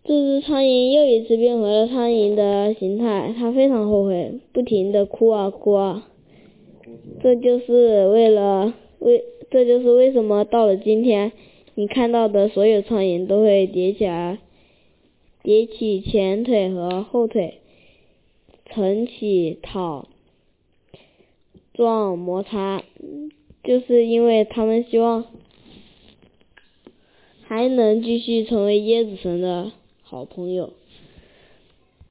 这只苍蝇又一次变回了苍蝇的形态，它非常后悔，不停地哭啊哭啊。这就是为什么到了今天，你看到的所有苍蝇都会叠起前腿和后腿，撑起讨状摩擦，就是因为他们希望还能继续成为椰子神的好朋友。